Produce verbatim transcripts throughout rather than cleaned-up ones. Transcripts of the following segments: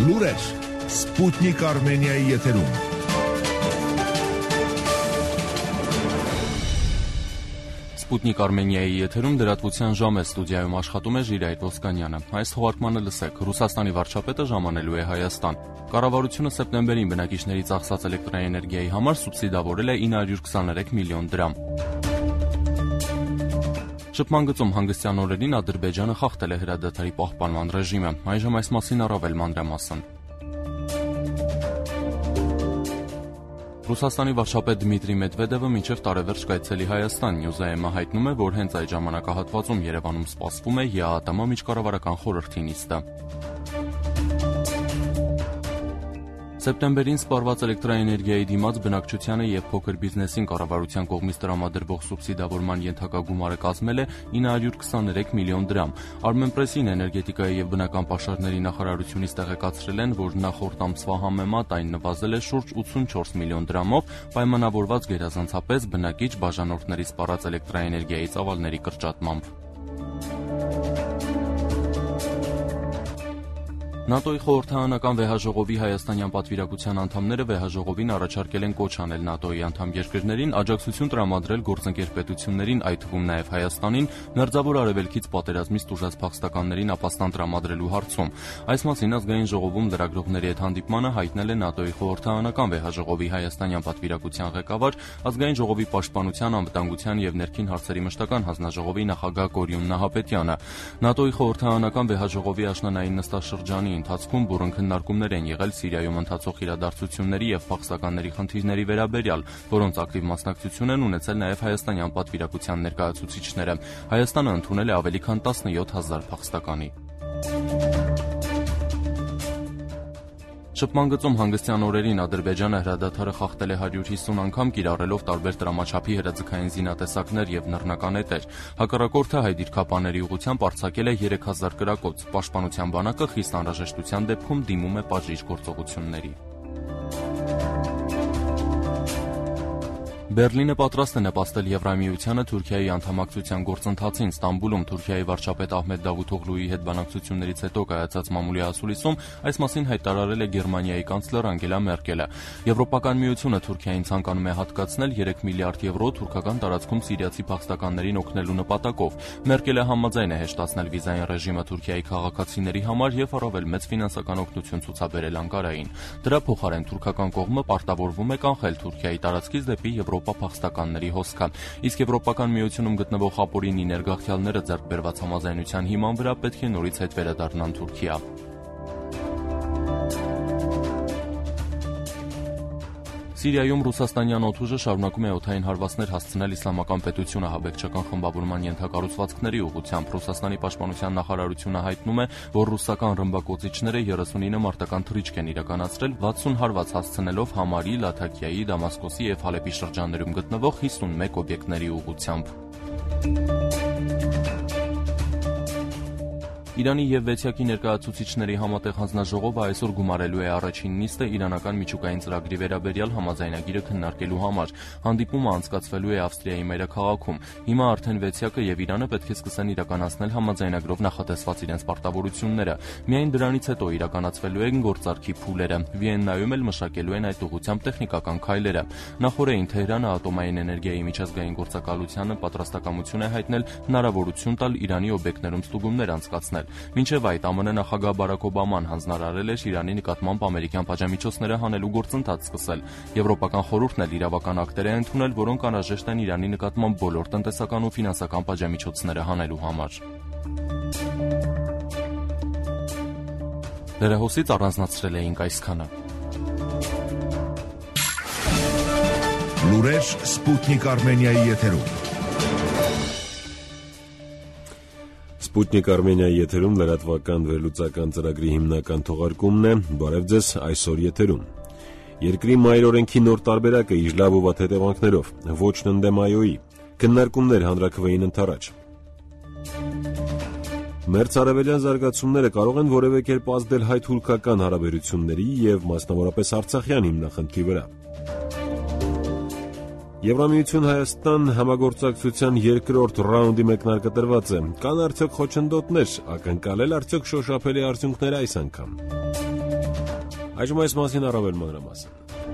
Լուրեր Սպուտնիկ Արմենիայի եթերում։ Սպուտնիկ Արմենիայի եթերում դրատվության ժամ է, ստուդիայում աշխատում է Ժիրայր Ոսկանյանը։ Այս թողարկմանը լսեք, Ռուսաստանի վարչապետը ժամանելու է Հայաստան։ Կառավարությունը սեպտեմբերին բնակիչների ծախսած էլեկտրաէներգիայի համար սուբսիդավորել է ինը հարյուր քսաներեք միլիոն դրամ։ Շփման գծում հանգստյան օրերին Ադրբեջանը խախտել է հրադադարի պահպանման ռեժիմը։ Այժմ այս մասին առավել մանրամասն։ Ռուսաստանի վարչապետ Դմիտրի Մեդվեդևը մինչև տարեվերջ կայցելի Հայաստան։ Նյուզայեմը հայտնում է, որ հենց այդ ժամանակահատվածում Երևանում սպասվում է ԵԱՏՄ միջկառավարական խորհրդի նիստը։ Սեպտեմբերին սպառված էլեկտրաէներգիայի դիմաց բնակչությանը եւ փոքր բիզնեսին կառավարության կողմից տրամադրվող սուբսիդավորման ենթակա գումարը կազմել է ինը հարյուր քսաներեք միլիոն դրամ։ Armenpress-ին էներգետիկայի եւ բնական պաշարների նախարարությունից տեղեկացրել են, որ նախորդ ամսվա համեմատ այն նվազել է շուրջ ութսունչորս միլիոն դրամով, պայմանավորված գերազանցապես բնակիչ բաժանորդների սպառած էլեկտրաէներգիայի ծավալների կրճատմամբ։ ՆԱՏՕ-ի խորհրդարանական վեհաժողովի հայաստանյան պատվիրակության անդամները վեհաժողովին առաջարկել են կոչ անել ՆԱՏՕ-ի անդամ երկրներին աջակցություն տրամադրել գործընկեր պետություններին, այդ թվում նաև Հայաստանին, Մերձավոր Արևելքից պատերազմից տուժած փախստականներին ապաստան տրամադրելու հարցում։ Այս մասին ազգային ժողովում լրագրողների հետ հանդիպմանը հայտնել է ՆԱՏՕ-ի խորհրդարանական վեհաժողովի հայաստանյան պատվիրակության ղեկավար, ազգային ժողովի պաշտպանության, անվտանգության եւ ներքին հարցերի մշտական հանձնաժողովի նախագահ Կորյուն Նահապետյանը։ ՆԱՏՕ-ի խորհրդարանական վեհաժողովի աշնանային նստաշրջանի ընթացքում բուռն քննարկումներ են եղել Սիրիայում ընթացող իրադարձությունների եւ փախստականների խնդիրների վերաբերյալ, որոնց ակտիվ մասնակցություն են ունեցել նաեւ հայաստանյան պատվիրակության ներկայացուցիչները։ Հայաստանը ընդունել է ավելի քան տասնյոթ հազար փախստականի։ Շփման գծում հանգստյան օրերին Ադրբեջանը հրադադարը խախտել է հարյուր հիսուն անգամ, կիրառելով տարբեր տրամաչափի հրաձգային զինատեսակներ եւ նռնական էտեր։ Հակառակորդը հայ դիրքապաների ուղղությամբ արձակել է երեք հազար կրակոց։ Պաշտպանության բանակը խիստ անհրաժեշտության դեպքում դիմում է պատժիչ գործողությունների։ Բերլինը պատրաստ է նպաստել Եվրամիությանը Թուրքիայի անդամակցության գործընթացին։ Ստամբուլում Թուրքիայի վարչապետ Ահմեդ Դավութօղլուի հետ բանակցություններից հետո կայացած մամուլի ասուլիսում այս մասին հայտարարել է Գերմանիայի կանցլեր Անգելա Մերկելը։ Եվրոպական միությունը Թուրքիային ցանկանում է հատկացնել երեք միլիարդ եվրո թուրքական տարածքում սիրիացի փախստականներին օգնելու նպատակով։ Մերկելը համաձայն է հեշտացնել վիզային ռեժիմը Թուրքիայի քաղաքացիների համար եւ առավել մեծ ֆինանսական օգնություն ցուցաբերել Անկարային։ Դրա փոխարեն թուրքական կողմը պարտավորվում է կանխել Թուրքիայի տարածքից դեպի Եվրոպա փախստականների հոսքը։ Իսկ Եվրոպական միությունում գտնվող ապօրինի ներգաղթյալները ձեռք բերված համաձայնության հիման վրա պետք է նորից հետ վերադառնան Թուրքիա։ Սիրիայում ռուսաստանյան օդուժը շարունակում է օդային հարվածներ հասցնել իսլամական պետությունը ահաբեկչական խմբավորման ենթակառուցվածքների ուղղությամբ։ Ռուսաստանի պաշտպանության նախարարությունը հայտնում է, որ ռուսական ռմբակոծիչները երեսունինը մարտական թռիչք են իրականացրել, վաթսուն հարված հասցնելով Համարի, Լաթաքիայի, Դամասկոսի եւ Հալեպի շրջաններում գտնվող հիսունմեկ օբյեկտների ուղղությամբ։ Իրանի եւ Վեցյակի ներկայացուցիչների համատեղ հանձնաժողովը այսօր գումարելու է առաջին նիստը իրանական միջուկային ծրագրի վերաբերյալ համաձայնագիրը քննարկելու համար։ Հանդիպումը անցկացվելու է Ավստրիայի մայրաքաղաքում։ Հիմա արդեն Վեցյակը եւ Իրանը պետք է սկսեն իրականացնել համաձայնագրով նախատեսված իրենց պարտավորությունները։ Միայն դրանից հետո իրականացվելու են գործարքի փուլերը։ Վիեննայում էլ մշակելու են այդ ուղղությամբ տեխնիկական քայլերը։ Նախորդին Թեհրանը ատոմային էներգիայի միջազգային գործակալությանը պատրաստակամություն է հայտնել հնարավորություն տալ Իրանի օբյեկտներում ստուգումներ անցկացնել։ Մինչև այդ ԱՄՆ նախագահ Բարաք Օբաման հանձնարարել էր Իրանի նկատմամբ ամերիկյան պատժամիջոցները հանելու գործընթաց սկսել։ Եվրոպական խորհուրդն էլ իրավական ակտեր է ընդունել, որոնք անհրաժեշտ են Իրանի նկատմամբ բոլոր տնտեսական ու ֆինանսական պատժամիջոցները հանելու համար։ Լրահոսից առանձնացրել էինք այսքանը։ Լուրեր Սպուտնիկ Արմենիայի եթերում։ Սպուտնիկ Արմենիայի եթերում լրատվական վերլուծական ծրագրի հիմնական թողարկումն է։ Բարև ձեզ, այսօր եթերում։ Երկրի մայրօրենքի նոր տարբերակը իժլավ ու վատ հետևանքներով, ոչն ընդդեմ ԱՅՈ-ի, քննարկումներ հանրաքվեին ընդառաջ։ Մերձարևելյան զարգացումները կարող են որևէ կերպ ազդել հայ-թուրքական հարաբերությունների եւ մասնավորապես արցախյան հիմնախնդրի վրա։ Եվրամիություն Հայաստան համագործակցության երկրորդ ռաունդի մեկնարկը տրված է։ Կան արդյոք խոչընդոտներ, ակնկալել արդյոք շոշափելի արդյունքներ այս անգամ։ Այժմ այս մասին առավել մանրամասն։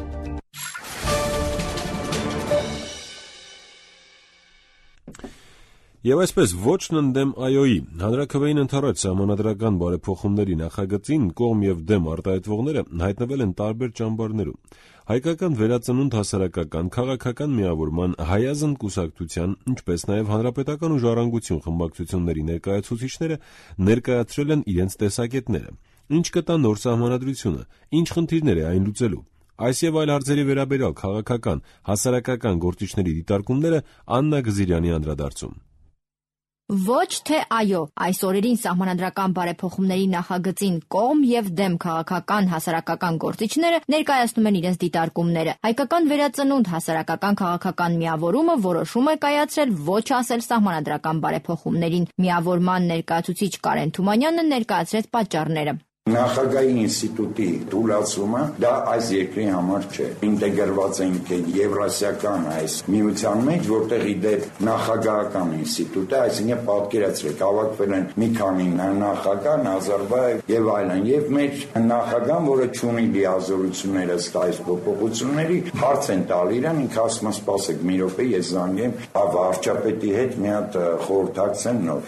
Եվ այսպես ոչն ընդդեմ ԱՅՈ-ի հանրաքվեին ընդառաջ սահմանադրական բարեփոխումների նախագծին կողմ եւ դեմ արտահայտվողները հայտնվել են տարբեր ճամբարներում։ Հայկական վերածնունդ հասարակական քաղաքական միավորման հայազն կուսակցության, ինչպես նաեւ հանրապետական ու ժառանգություն խմբակցությունների ներկայացուցիչները ներկայացրել են իրենց տեսակետները։ Ինչ կտա նոր սահմանադրությունը, ինչ խնդիրներ է այն լուծելու։ Այս եւ այլ հարցերի վերաբերյալ քաղաքական, հասարակական գործիչների դիտարկումները Աննա Գզիրյանի անդրադարձում։ Ոչ թե այո, այս օրերին սահմանադրական բարեփոխումների նախագծին կողմ եւ դեմ քաղաքական հասարակական գործիչները ներկայացնում են իրենց դիտարկումները։ Հայկական վերածնունդ հասարակական քաղաքական միավորումը որոշում է կայացրել ոչ ասել սահմանադրական բարեփոխումներին։ Միավորման ներկայացուցիչ Կարեն Թումանյանը ներկայացրեց պատճառները։ Նախագահի ինստիտուտի թույլատումը դա այս երկրի համար չէ։ Ինտեգրված ենք եվրասիական այս միության մեջ, որտեղ ի դեպ նախագահական ինստիտուտը, այսինքն պատկերացրեք, հավաքվել են մի քանի նախագահ, Նազարբաև եւ այլն, եւ մեր նախագահան, որը չունի լիազորություններ ըստ այս փոփոխությունների, հարց են տալ իրան, ինքը ասում է սպասեք մի րոպե, ես զանգեմ վարչապետի հետ մի հատ խորհրդակցեմ նոր։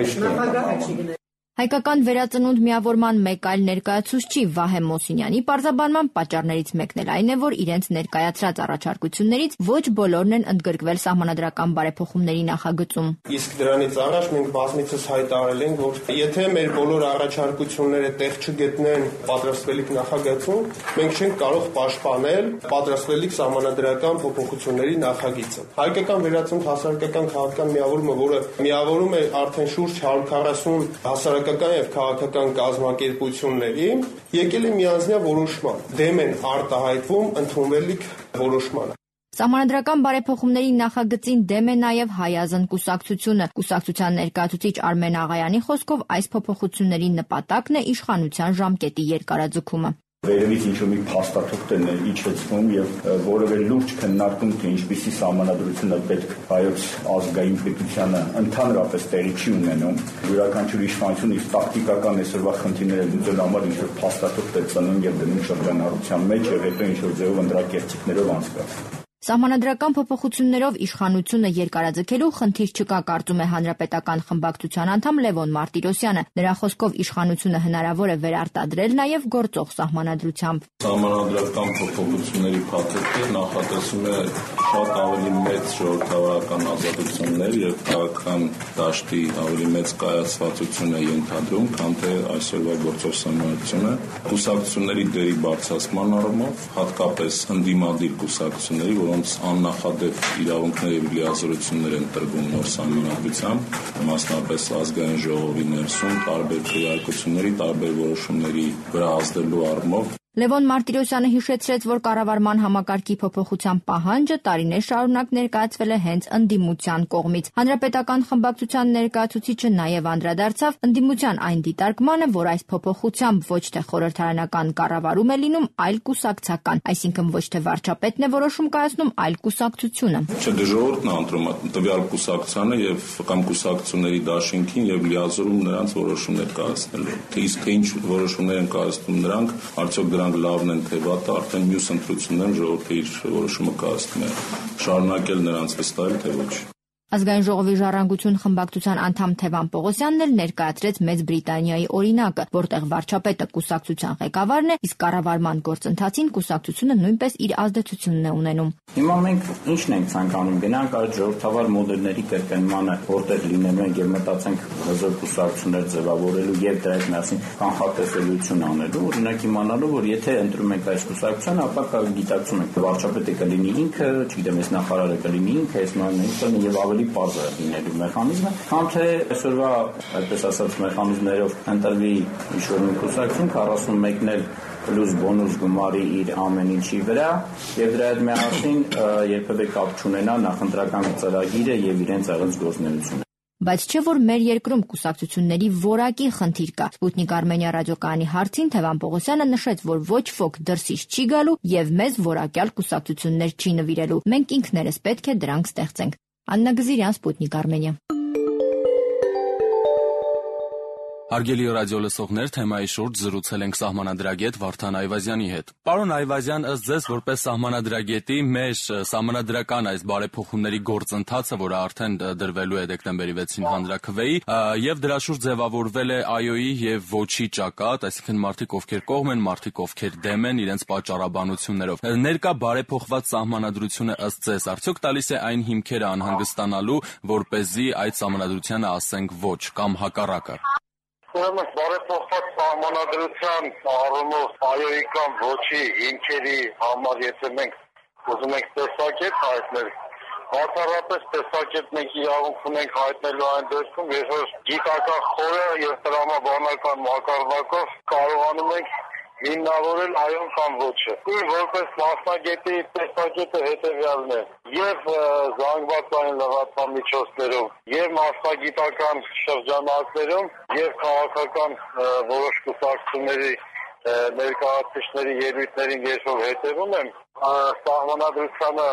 Զավեշտ Հայկական վերածնունդ միավորման մեկ այլ ներկայացուցիչ Վահե Մոսինյանի պարզաբանման պատճառներից մեկն էլ այն է, որ իրենց ներկայացրած առաջարկություններից ոչ բոլորն են ընդգրկվել սահմանադրական բարեփոխումների նախագծում։ Իսկ դրանից առաջ մենք բազմիցս հայտարարել ենք, որ եթե մեր բոլոր առաջարկությունները տեղ չգտնեն պատրաստվելիք նախագծում, մենք չենք կարող պաշտպանել պատրաստվելիք սահմանադրական փոփոխությունների նախագիծը։ Հայկական վերածնունդ հասարակական քաղաքական միավորումը, որը միավորում է արդեն շուրջ հարյուր քառասուն հասարակ եւ քաղաքական կազմակերպությունների եկել է միանձնյա որոշման, դեմ են արտահայտվում ընդունվելիք որոշմանը։ Սահմանադրական բարեփոխումների նախագծին դեմ է նաև հայազն կուսակցությունը։ Կուսակցության ներկայացուցիչ Արմեն Աղայանի խոսքով այս փոփոխությունների նպատակն է իշխանության ժամկետի երկարաձգումը։ Վերևից ինչ-որ մի փաստաթուղթ է իջեցվում եւ որևէ լուրջ քննարկում, թե ինչպիսի սահմանադրությունը պետք հայոց ազգային պետությանը ընդհանրապես տեղի չի ունենում։ Յուրաքանչյուր իշխանություն իր տակտիկական այսօրվա խնդիրները լուծելու համար ինչ-որ փաստաթուղթ է ծնում եւ դնում շրջանառության մեջ եւ հետո ինչ-որ ձեւով ընդրակերտիկներով անցկացնում։ Սահմանադրական փոփոխություններով իշխանությունը երկարաձգելու խնդիր չկա, կարծում է հանրապետական խմբակցության անդամ Լևոն Մարտիրոսյանը։ Նրա խոսքով իշխանությունը հնարավոր է վերարտադրել նաև գործող սահմանադրությամբ։ Սահմանադրական փոփոխությունների փաթեթը նախատեսում է շատ ավելի մեծ ժողովրդավարական ազատություններ եւ քաղաքական դաշտի ավելի մեծ կայացվածություն է ենթադրում, քան թե այսօրվա գործող սահմանադրությունը։ Կուսակցությունների դերի բարձրացման առումով, հատկապես ընդդիմադիր կուսակցությունների, որոնց աննախադեպ իրավունքներ եւ լիազորություններ են տրվում նոր սահմանադրությամբ, մասնապես ազգային ժողովի ներսում տարբեր քվեարկությունների, տարբեր որոշումների վրա ազդելու առումով։ Լևոն Մարտիրոսյանը հիշեցրեց, որ կառավարման համակարգի փոփոխության պահանջը տարիներ շարունակ ներկայացվել է հենց ընդդիմության կողմից։ Հանրապետական խմբակցության ներկայացուցիչը նաև անդրադարձավ ընդդիմության այն դիտարկմանը, որ այս փոփոխությամբ ոչ թե խորհրդարանական կառավարում է լինում, այլ կուսակցական, այսինքն ոչ թե վարչապետն է որոշում կայացնում, այլ կուսակցությունը։ Չէ, դե ժողովուրդն է ընտրում տվյալ կուսակցությանը եւ կամ կուսակցությունների դաշինքին եւ լիազորում նրանց որոշումներ կայացնելու։ Թե իսկ թե ինչ որոշումներ են կայացնում նրանք, արդյոք դրանք լավն են թե վատը, արդեն մյուս ընտրություններն ժողովուրդը իր որոշումը կայացնում է։ Շարունակել նրանց վստահել թե ոչ։ Ազգային ժողովի ժառանգություն խմբակցության անդամ Թևան Պողոսյանն էլ ներկայացրեց Մեծ Բրիտանիայի օրինակը, որտեղ վարչապետը կուսակցության ղեկավարն է, իսկ կառավարման գործընթացին կուսակցությունը նույնպես իր ազդեցությունն է ունենում։ Հիմա մենք ինչն ենք ցանկանում գնանք այդ ժողովրդավար մոդելների կրկնմանը, որտեղ լինելու ենք եւ մտածենք հզոր կուսակցություններ ձևավորելու եւ դրա հետ միասին կանխատեսելիություն անելու, օրինակ իմանալու, որ եթե ընտրում ենք այս կուսակցությունը, ապա կա գիտակցում ենք վարչապետը կլինի ինքը, չգիտեմ, այս նախարարը կլինի ինքը, այս մանրը եւ ավելի պարզ է լինելու մեխանիզմը, կամ թե այսօրվա, այդպես ասած, մեխանիզմներով ընտրվի ինչ-որ մի կուսակցություն քառասունմեկն էլ պլյուս բոնուս գումարի իր ամեն ինչի վրա եւ դրա հետ միասին երբևէ կապ չունենա նախընտրական ծրագիրը եւ իրենց աղած գործունեությունը։ Բայց չէ որ մեր երկրում կուսակցությունների որակի խնդիր կա։ Սպուտնիկ Արմենիա ռադիոկայանի հարցին Թևան Պողոսյանը նշեց, որ ոչ ոք դրսից չի գալու եւ մեզ որակյալ կուսակցություններ չի նվիրելու։ Մենք ինքներս պետք է դրանք ստեղծենք։ Աննա Գզիրյան, Սպուտնիկ Արմենիա։ Հարգելի ռադիո լսողներ, թեմայի շուրջ զրուցել ենք սահմանադրագետ Վարդան Այվազյանի հետ։ Պարոն Այվազյան, ըստ ձեզ, որպես սահմանադրագետի, մեր սահմանադրական այս բարեփոխումների գործընթացը, որը արդեն դրվելու է դեկտեմբերի վեցին հանրաքվեի, եւ դրա շուրջ ձևավորվել է ԱՅՈ-ի եւ ոչի ճակատ, այսինքն մարդիկ ովքեր կողմ են, մարդիկ ովքեր դեմ են իրենց պատճառաբանություններով։ Ներկա բարեփոխված սահմանադրությունը ըստ ձեզ արդյոք տալիս է այն հիմքերը անհանգստանալու, որպեսզի այդ սահմանադրությանը ասենք ոչ կամ հակառակը։ Ուրեմն բարեփոխված սահմանադրության առումով ԱՅՈ-ի կամ ոչի հիմքերի համար եթե մենք ուզում ենք տեսակետ հայտնել, բացառապես տեսակետ մենք իրավունք ունենք հայտնելու այն դեպքում, երբ որ գիտական խորը եւ տրամաբանական մակարդակով կարողանում ենք հիմնավորել այոն կամ ոչը։ Իմ որպես մասնագետի տեսակետը հետևյալն է. եւ զանգվածային լրատվամիջոցներում, եւ մասնագիտական շրջանակներում, եւ քաղաքական որոշ կուսակցությունների ներկայացուցիչների ելույթներին երբ որ հետևում եմ, սահմանադրությանը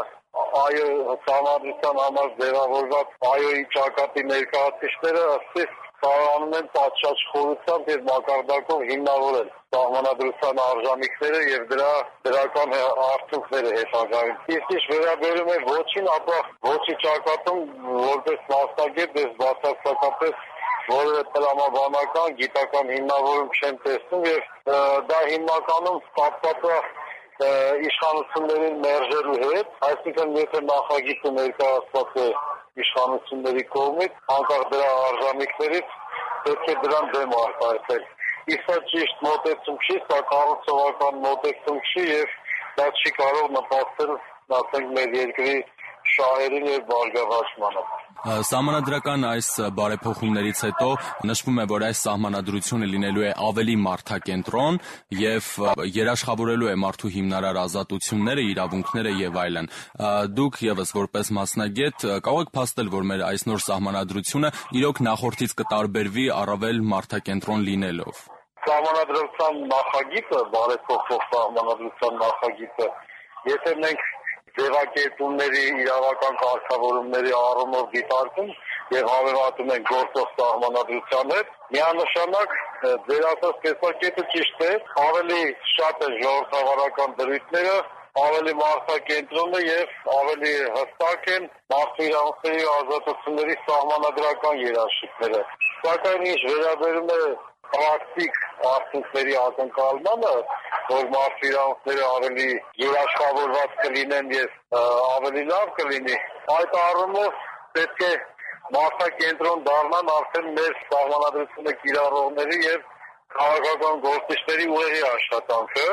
ԱՅՈ սահմանադրության համար ձևավորված ԱՅՈ-ի ճակատի ներկայացուցիչները ըստ կարողանում են պատշաճ խորությամբ եւ մակարդակով հիմնավորել սահմանադրության արժանինքները եւ դրա դրական արդյունքները հետագայում։ Իսկ ինչ վերաբերում է ոչին, ապա ոչի ճակատում որպես մասնագետ ես բացարձակապես որևէ տրամաբանական գիտական հիմնավորում չեմ տեսնում եւ դա հիմնականում կապված է իշխանությունների մերժելու հետ, այսինքն եթե նախագիծը ներկայացված է իշխանությունների կողմից, անկախ դրա արժանինքներից պետք է դրան դեմ արտահայտել։ Իսկ սա ճիշտ մոտեցում չի, սա կառուցողական մոտեցում չի եւ դա չի կարող նպաստել, ասենք, մեր երկրի շահերին եւ բարգավաճմանը։ Սահմանադրական այս բարեփոխումներից հետո նշվում է, որ այս սահմանադրությունը լինելու է ավելի մարդակենտրոն եւ երաշխավորելու է մարդու հիմնարար ազատությունները, իրավունքները եւ այլն։ Դուք եւս որպես մասնագետ կարող եք փաստել, որ մեր այս նոր սահմանադրությունը իրոք նախորդից կտարբերվի առավել մարդակենտրոն լինելով։ Սահմանադրության նախագիծը, բարեփոխող սահմանադրության նախագիծը, եթե մենք ձևակերպումների իրավական կարգավորումների առումով դիտարկում եւ հավելում ենք գործող սահմանադրության հետ, միանշանակ ձեր ասած տեսակետը ճիշտ է, ավելի շատ է ժողովրդավարական դրույթները, ավելի մարդակենտրոն է եւ ավելի հստակ են մարդու իրավունքների ու ազատությունների սահմանադրական երաշխիքները։ Սակայն ինչ վերաբերում է պրակտիկ արդյունքների ակնկալմանը, որ մարդու իրավունքները ավելի երաշխավորված կլինեն եւ ավելի լավ կլինի, այդ առումով պետք է մարդակենտրոն դառնան արդեն մեր սահմանադրությունը կիրառողների եւ քաղաքական գործիչների ուղեղի աշխատանքը,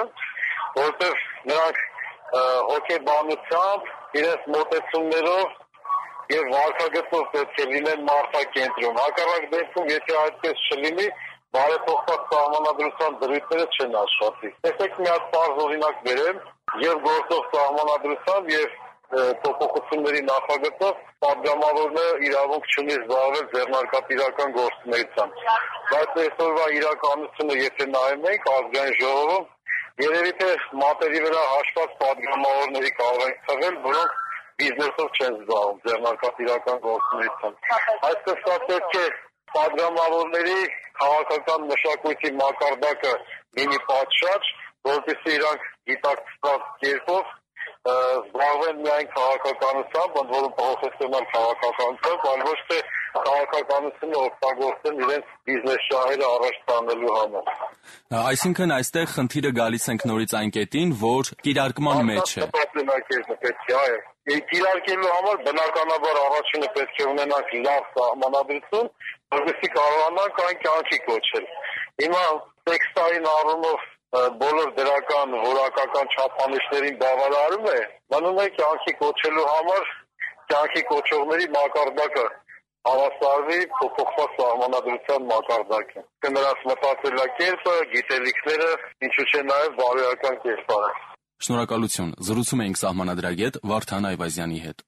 որտեղ նրանք հոգեբանությամբ, իրենց մոտեցումներով եւ վարքագծով պետք է լինեն մարդակենտրոն։ Հակառակ դեպքում, եթե այդպես չլինի, բարեփոխված սահմանադրության դրույթները չեն աշխատի։ Տեսեք մի հատ բարձ օրինակ բերեմ, եւ գործող սահմանադրությամբ եւ փոփոխությունների նախագծով պատգամավորը իրավունք չունի զբաղվել ձեռնարկատիրական գործունեությամբ։ Բայց այսօրվա իրականությունը եթե նայում ենք ազգային ժողովում, երևի թե մատերի վրա հաշված պատգամավորների կարող են թվել, որոնք բիզնեսով չեն զբաղվում ձեռնարկատիրական գործունեությամբ։ Այսպես սա պետք է պատգամավորների քաղաքական մշակույթի մակարդակը լինի պատշաճ, որպեսզի իրանք գիտակցված կերպով զբաղվեն միայն քաղաքականությամբ, ընդ որում պրոֆեսիոնալ քաղաքականությամբ, այլ ոչ թե քաղաքականությունը օգտագործեն իրենց բիզնես շահերը առաջ տանելու համար։ Այսինքն այստեղ խնդիրը գալիս ենք նորից այն կետին, որ կիրարկման մեջ է։ Կիրարկելու համար բնականաբար առաջինը պետք է ունենանք լավ սահմանադրություն, որովհետեւ կարողանանք այն կյանքի կոչել։ Հիմա տեքստային առումով բոլոր դրական որակական չափանիշներին բավարարում է, մնում է կյանքի կոչելու համար կյանքի կոչողների մակարդակը հավասարվի փոփոխված սահմանադրության մակարդակին։ Նրանց մտածելակերպը, գիտելիքները, ինչու՞ չէ նաև բարոյական կերպարը։ Շնորհակալություն։ Զրուցում էինք սահմանադրագետ Վարդան Այվազյանի հետ։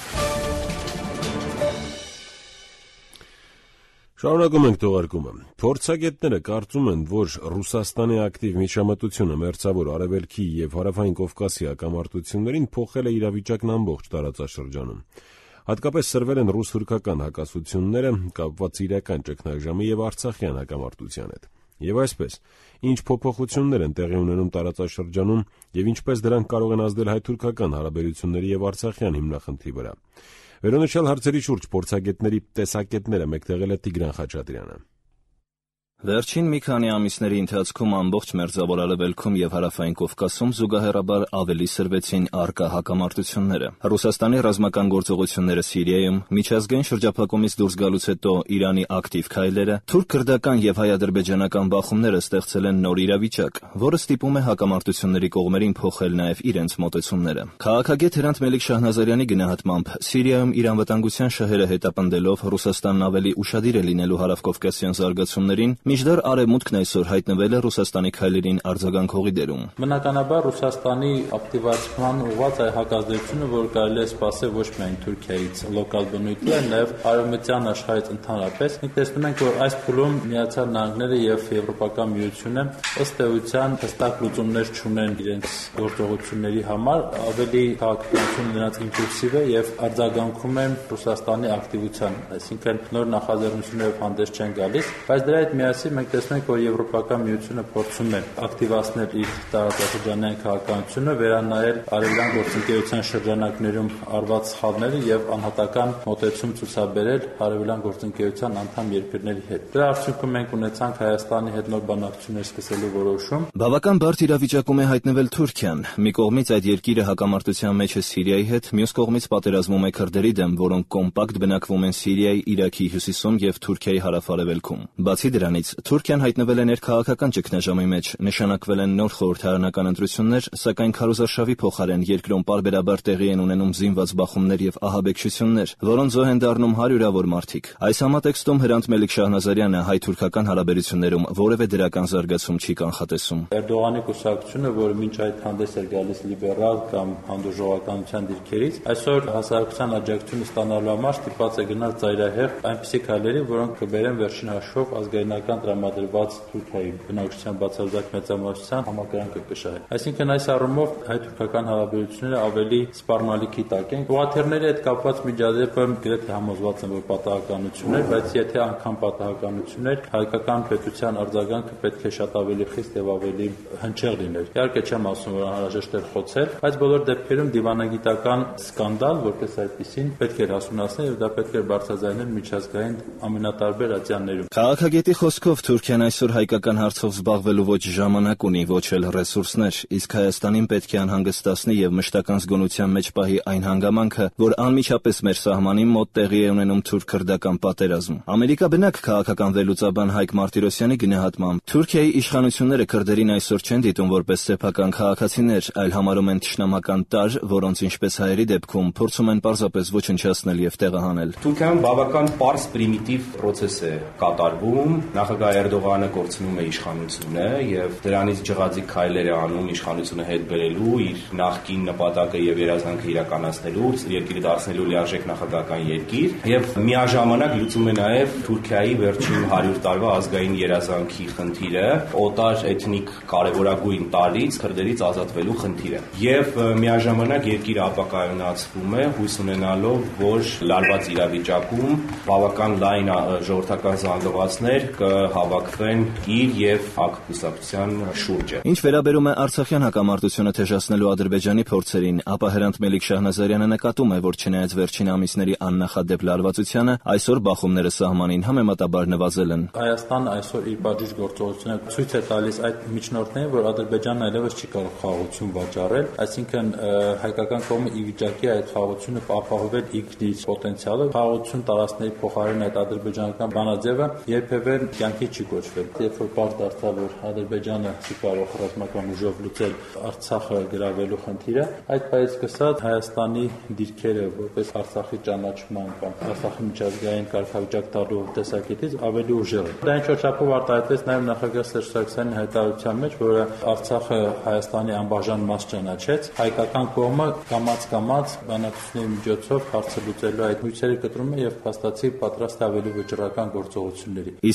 Շարունակում ենք թողարկումը։ Փորձագետները կարծում են, որ Ռուսաստանի ակտիվ միջամտությունը մերձավոր Արևելքի եւ Հարավային Կովկասի հակամարտություններին փոխել է իրավիճակն ամբողջ տարածաշրջանում։ Հատկապես սրվել են ռուս-թուրքական հակասությունները կապված սիրիական ճգնաժամի եւ արցախյան հակամարտության հետ։ Եվ այսպես, ինչ փոփոխություններ են տեղի ունենում տարածաշրջանում եւ ինչպես դրանք կարող են ազդել հայ-թուրքական հարաբերությունների եւ արցախյան հիմնախնդրի վրա։ Վերոնշյալ հարցերի շուրջ փորձագետների տեսակետները մեկտեղել է Տիգրան Խաչատրյանը։ Վերջին մի քանի ամիսների ընթացքում ամբողջ Մերձավոր Արևելքում եւ Հարավային Կովկասում զուգահեռաբար ավելի սրվեցին առկա հակամարտությունները։ Ռուսաստանի ռազմական գործողությունները Սիրիայում, միջազգային շրջափակումից դուրս գալուց հետո Իրանի ակտիվ քայլերը, թուրք-քրդական եւ հայ-ադրբեջանական բախումները ստեղծել են նոր իրավիճակ, որը ստիպում է հակամարտությունների կողմերին փոխել նաեւ իրենց մոտեցումները։ Քաղաքագետ Հրանտ Մելիք-Շահնազարյանի գնահատմամբ Սիրիայում իր անվտանգության շահերը հետապնդելով Ռուսաստանն ավելի ուշադիր է լինելու հարավկովկասյան զարգացումներին, Միջդեռ Արևմուտքն այսօր հայտնվել է Ռուսաստանի քայլերին արձագանքողի դերում։ Բնականաբար Ռուսաստանի ակտիվացման ուղղված այ հակազդեցությունը, որ կարելի է սպասել ոչ միայն Թուրքիայից լոկալ բնույթի, այլ նաև արևմտյան աշխարհից ընդհանրապես։ Մենք տեսնում ենք, որ այս փուլում Միացյալ Նահանգները եւ Եվրոպական միությունը ըստ էության հստակ լուծումներ չունեն իրենց գործողությունների համար, ավելի քաղաքականություն նրանց իմպուլսիվ է եւ արձագանքում են Ռուսաստանի ակտիվության, այսինքն նոր նախաձեռնություններով հանդես չեն գալիս, բայց դրա հետ միասին մենք տեսնում ենք, որ Եվրոպական միությունը փորձում է ակտիվացնել իր տարածաշրջանային քաղաքականությունը, վերանայել արևելյան գործընկերության շրջանակներում արված սխալները եւ անհատական մոտեցում ցուցաբերել արևելյան գործընկերության անդամ երկրների հետ։ Դրա արդյունքում մենք ունեցանք Հայաստանի հետ նոր բանակցություններ սկսելու որոշում։ Բավական բարդ իրավիճակում է հայտնվել Թուրքիան։ Մի կողմից այդ երկիրը հակամարտության մեջ է Սիրիայի հետ, մյուս կողմից պատերազմում է քրդերի դեմ, որոնք կոմպակտ բնակվում են Սիրիայի, Իրաքի հյուսիսում եւ Թուրքիայի հարավ-արևելքում։ Բացի դրանից, Թուրքիան հայտնվել է ներքաղաքական ճգնաժամի մեջ, նշանակվել են նոր խորհրդարանական ընտրություններ, սակայն քարոզարշավի փոխարեն երկրում պարբերաբար տեղի են ունենում զինված բախումներ եւ ահաբեկչություններ, որոնց զոհ են դառնում հարյուրավոր մարդիկ։ Այս համատեքստում Հրանտ Մելիք-Շահնազարյանը հայ-թուրքական հարաբերություններում որևէ դրական զարգացում չի կանխատեսում։ Էրդողանի կուսակցությունը, որը մինչ այդ հանդես էր գալիս լիբերալ կամ հանդուրժողականության դիրքերից, այսօր հասարակության աջակցությունը ստանալու համար ստիպված է գնալ ծայրահեղ այնպիսի քայլերի, որոնք կբերեն վերջին հաշվով ազգայնական տրամադրված Թուրքիայի բնակչության բացարձակ մեծամասնության համակրանքը կշահի։ Այսինքն այս առումով հայ-թուրքական հարաբերությունները ավելի սպառնալիքի տակ են։ Ուղղաթիռների հետ կապված միջադեպը գրեթե համոզված եմ, որ պատահականություն էր, բայց եթե անգամ պատահականություն էր, հայկական պետության արձագանքը պետք է շատ ավելի խիստ եւ ավելի հնչեղ լիներ։ Իհարկե չեմ ասում, որ անհրաժեշտ էր խոցել, բայց բոլոր դեպքերում դիվանագիտական սկանդալ, որպես այդպեսին, պետք էր հասունացնել եւ դա պետք էր բարձրաձայնել միջազգային ամենատարբեր ատյաններում։ Քաղաքագետի խոսքով Թուրքիան այսօր հայկական հարցով զբաղվելու ոչ ժամանակ ունի, ոչ էլ ռեսուրսներ, իսկ Հայաստանին պետք է անհանգստացնի եւ մշտական զգոնության մեջ պահի այն հանգամանքը, որ անմիջապես մեր սահմանին մոտ տեղի է ունենում թուրք-քրդական պատերազմ։ Ամերիկաբնակ քաղաքական վերլուծաբան Հայկ Մարտիրոսյանի գնահատմամբ Թուրքիայի իշխանությունները քրդերին այսօր չեն դիտում որպես սեփական քաղաքացիներ, այլ համարում են թշնամական տարր, որոնց ինչպես հայերի դեպքում փորձում են պարզապես ոչնչացնել եւ տեղահանել։ Թուրքիայում բավական պարզ պրիմիտիվ process է կատարվում։ Նախագահ Էրդողանը կորցնում է իշխանությունը եւ դրանից ջղաձիգ քայլեր է անում իշխանությունը հետ բերելու, իր նախկին նպատակը եւ երազանքը իրականացնելու, երկիրը դարձնելու լիարժեք նախագահական երկիր եւ միաժամանակ լուծում է նաեւ Թուրքիայի վերջին հարյուր տարվա ազգային երազանքի խնդիրը, օտար էթնիկ կարևորագույն տարրից քրդերից ազատվելու խնդիրը։ Եվ միաժամանակ երկիրը ապակայունացվում է, հույս ունենալով, որ լարված իրավիճակում բավական լայն ժողովրդական զանգվածներ կհավաքվեն իր եւ հակակուսակցության շուրջը։ Ինչ վերաբերում է Արցախյան հակամարտությունը թեժացնելու Ադրբեջանի փորձերին, ապա Հրանտ Մելիք-Շահնազարյանը նկատում է, որ չնայած վերջին ամիսների աննախադեպ լարվածությանը, այսօր բախումները սահմանին համեմատաբար նվազել են։ Հայաստանը այսօր իր բաժիշ գործողությունը ցույց է տալիս այդ միջնորդներին, որ Ադրբեջանն այլևս չի կարող խաղաղություն վաճառել, այսինքն հայկական կողմը ի վիճակի է այդ խաղաղությունը ապահովել ինքնից պոտենցիալը, խաղաղություն տարածքների փոխարեն այդ ադրբեջանական բանաձևը երբևէ կյանքի չի կոչվել։ Երբ որ պարզ դարձավ, որ Ադրբեջանը չի կարող ռազմական ուժով լուծել Արցախը գրավելու խնդիրը, այդ պայից սկսած Հայաստանի դիրքերը որպես Արցախի ճանաչման կամ Արցախի միջազգային կարգավիճակ տալու տեսակետից ավելի ուժեղ է։ Դա ինչ-որ չափով արտահայտվեց նաև նախագահ Սերժ Սարգսյանի հայտարարության մեջ, որը Արցախը Հայաստանի անբաժան մաս ճանաչեց, հայկական կողմը կամաց-կամաց բանակցությունների միջոցով հարցը լուծելու այդ հույսերը կտրում է եւ փաստացի պատրաստ ավելի վճռական գործողությունների։ Իսկ Հայկ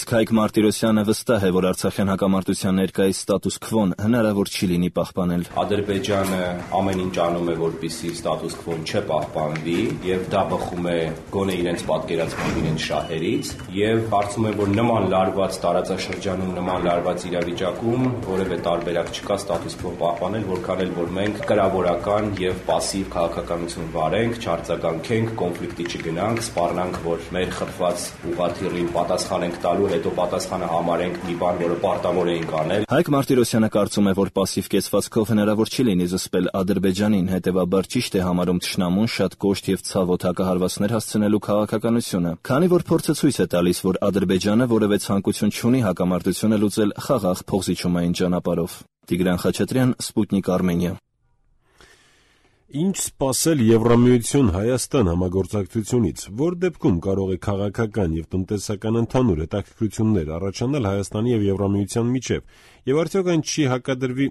Մարտիրոսյանը վստահ է, որ Արցախյան հակամարտության ներկայիս ստատուս քվոն հնարավոր չի լինի պահպանել։ Ադրբեջանը ամեն ինչ անում է, որպեսզի ստատուս քվոն չպահպանվի, եւ դա բխում է գոնե իրենց պատկերացման իրենց շահերից, եւ կարծում եմ, որ նման լարված տարածաշրջանում, նման լարված իրավիճակում որևէ տարբերակ չկա ստատուս քվո պահպանել, որքան էլ որ մենք կրավորական եւ պասիվ քաղաքականություն վարենք, չարձագանքենք, կոնֆլիկտի չգնանք, սպառնանք, որ մեր խփված ուղղաթիռին պատասխան ենք տալու, հետո պատասխանը համարենք մի բան, որը պարտավոր էինք անել։ Հայկ Մարտիրոսյանը կարծում է, որ պասիվ կեցվածքով հնարավոր չի լինի զսպել Ադրբեջանին, հետեւաբար ճիշտ է համարում թշնամուն շատ կոշտ եւ ցավոտ հակահարվածներ հասցնելու քաղաքականությունը, քանի որ փորձը ցույց է տալիս, որ Ադրբեջանը որևէ ցանկություն չունի հակամարտությունը լուծել խաղաղ փոխզիջումային ճանապարհով։ Տիգրան Խաչատրյան, Սպուտնիկ Արմենիա։ Ինչ սպասել Եվրամիություն Հայաստան համագործակցությունից, որ դեպքում կարող է քաղաքական եւ տնտեսական ընդհանուր հետաքրքրություններ առաջանալ Հայաստանի եւ Եվրամիության միջեւ, եւ արդյոք այն չի հակադրվի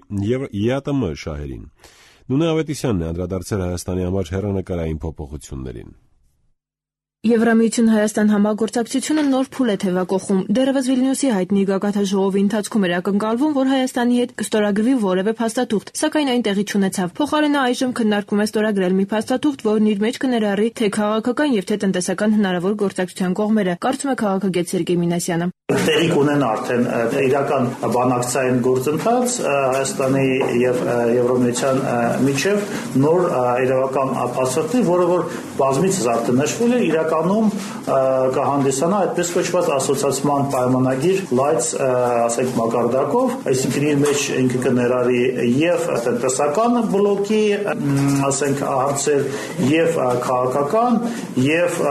ԵԱՏՄ շահերին։ Նունե Ավետիսյանն է անդրադարձել Հայաստանի համար հեռանկարային փոփոխություններին։ Եվրամիություն Հայաստան համագործակցությունը նոր փուլ է թևակողում։ Դեռևս Վիլնյուսի հայտնի գագաթաժողովի ընթացքում էր ակնկալվում, որ Հայաստանի հետ կստորագրվի որևէ փաստաթուղթ, սակայն այն տեղի չունեցավ։ Փոխարենը այժմ քննարկվում է ստորագրել մի փաստաթուղթ, որն իր մեջ կներառի թե քաղաքական եւ թե տնտեսական հնարավոր գործակցության կողմերը, կարծում է քաղաքագետ Սերգեյ Մինասյանը։ Տեղի կունենա արդեն իրական բանակցային գործընթաց Հայաստանի եւ Եվրամիության միջև նոր իրավական փաստաթղթի, որը որ բազմիցս արդեն նշվել է, իրականում կհանդիսանա այդպես կոչված ասոցիացիան պայմանագիր լայց, ասենք, մակարդակով, այսինքն իր մեջ ինքը կներառի եւ տնտեսական բլոկի, ասենք, հարցեր եւ քաղաքական եւ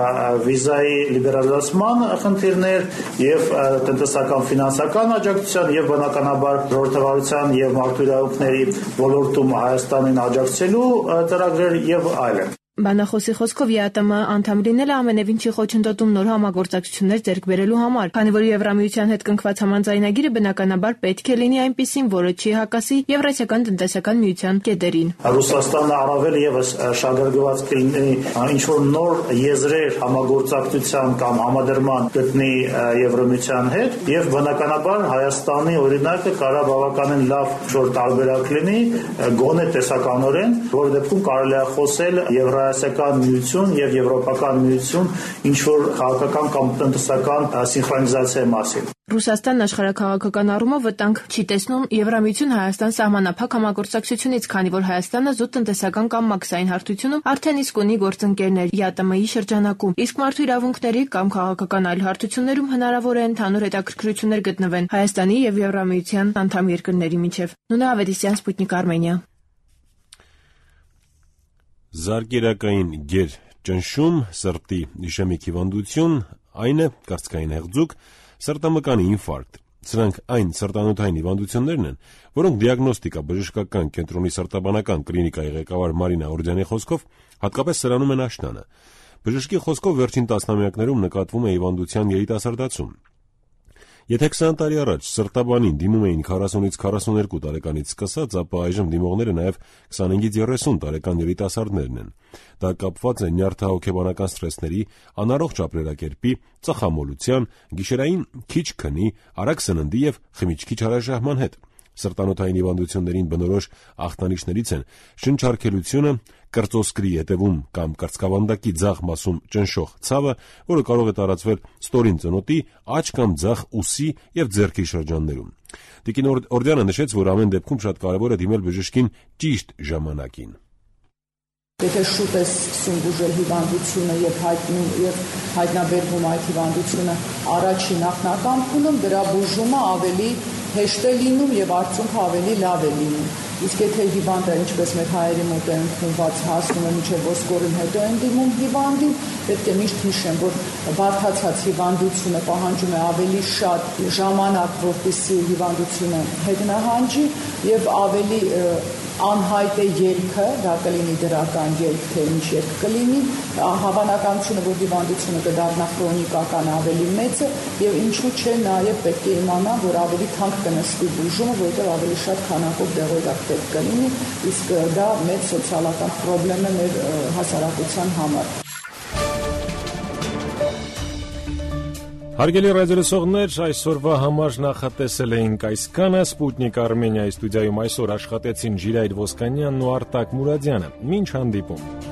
վիզայի լիբերալիզացման խնդիրներ եւ տնտեսական ֆինանսական աջակցության եւ բնականաբար ժողովրդավարության եւ մարդու իրավունքների ոլորտում Հայաստանին աջակցելու ծրագրեր եւ այլն։ Բանախոսի խոսքով ԵԱՏՄ անդամ լինելը ամենևին չի խոչընդոտում նոր համագործակցություններ ձեռք բերելու համար, քանի որ Եվրամիության հետ կնքված համաձայնագիրը բնականաբար պետք է լինի այնպիսին, որը չի հակասի Եվրասիական տնտեսական միության կետերին։ Ռուսաստանը առավել եւս շահագրգռված կլինի ինչ-որ նոր եզրեր համագործակցության կամ համադրման գտնի Եվրամիության հետ, եւ բնականաբար Հայաստանի օրինակը կարա բավականին լավ շոր տարբերակ լինի, գոնե տեսականորեն, որ դեպքում կարելի է խոսել Եվրա Եվրասիական միություն եւ եվրոպական միություն ինչ որ քաղաքական կամ տնտեսական սինխրոնիզացիայի մասին։ Ռուսաստանն աշխարհաքաղաքական առումով վտանգ չի տեսնում Եվրամիություն Հայաստան սահմանափակ համագործակցությունից, քանի որ Հայաստանը զուտ տնտեսական կամ մաքսային հարթությունում արդեն իսկ ունի գործընկերներ ԵԱՏՄ-ի շրջանակում, իսկ մարդու իրավունքների կամ քաղաքական այլ հարթություններում հնարավոր է ընդհանուր հետաքրքրություններ գտնվեն Հայաստանի եւ Եվրամիության անդամ երկրների միջև։ Նունե Ավետիսյան, Սպուտնիկ Արմենիա։ Զարգերակային գեր ճնշում, սրտի իշեմիկ հիվանդություն, այն է կարծքային հեղձուկ, սրտամկանի ինֆարկտ։ Սրանք այն սրտանոթային հիվանդություններն են, որոնք դիագնոստիկա բժշկական կենտրոնի սրտաբանական կլինիկայի ղեկավար Մարինա Օրդյանի խոսքով հատկապես սրանում են աշնանը։ Բժշկի խոսքով վերջին տասնամյակներում նկատվում է հիվանդության երիտասարդացում։ Եթե քսան տարի առաջ սրտաբանին դիմում էին քառասունից քառասուներկու տարեկանից սկսած, ապա այժմ դիմողները նաև քսանհինգից երեսուն տարեկան երիտասարդներն են։ Դա կապված է նյարդահոգեբանական սթրեսների, անառողջ ապրելակերպի, ծխամոլության, գիշերային քիչ քնի, արագ սննդի եւ խմիչքի չարաշահման հետ։ Սրտանոթային հիվանդություններին բնորոշ ախտանիշներից են շնչարգելությունը, կրծոսկրի հետևում կամ կրծքավանդակի ձախ մասում ճնշող ցավը, որը կարող է տարածվել ստորին ծնոտի, աջ կամ ձախ ուսի եւ ձեռքի շրջաններում։ Տիկին Օրդյանը նշեց, որ ամեն դեպքում շատ կարեւոր է դիմել բժշկին ճիշտ ժամանակին։ Եթե շուտ է սկսում բուժել հիվանդությունը եւ հայտնում եւ հայտնաբերվում այդ հիվանդությունը առաջին նախնական փուլում, դրա բուժումը ավելի հեշտ է լինում եւ արդյունքը ավելի լավ է լինում։ Իսկ եթե հիվանդը, ինչպես մեր հայերի մոտ է ընդունված, հասնում է մինչև ոսկորին, հետո են դիմում հիվանդին, պետք է միշտ հիշեն, որ բարդացած հիվանդությունը պահանջում է ավելի շատ ժամանակ, որպեսզի հիվանդությունը հետնահանջի եւ ավելի անհայտ է ելքը, դա կլինի դրական ելք, թե ինչ ելք կլինի, հավանականությունը, որ հիվանդությունը կդառնա քրոնիկական ավելի մեծ է եւ ինչու՞ չէ նաեւ պետք է իմանա, որ ավելի թանկ կնստի բուժումը, որովհետեւ ավելի շատ քանակով դեղորայք պետք կլինի, իսկ դա մեծ սոցիալական խնդրեմ է մեր հասարակության համար։ Հարգելի ռադիոլսողներ, այսօրվա համար նախատեսել էինք այսքանը. Սպուտնիկ Արմենիայի ստուդիայում այսօր աշխատեցին Ժիրայր Ոսկանյանն ու Արտակ Մուրադյանը։ Մինչ հանդիպում։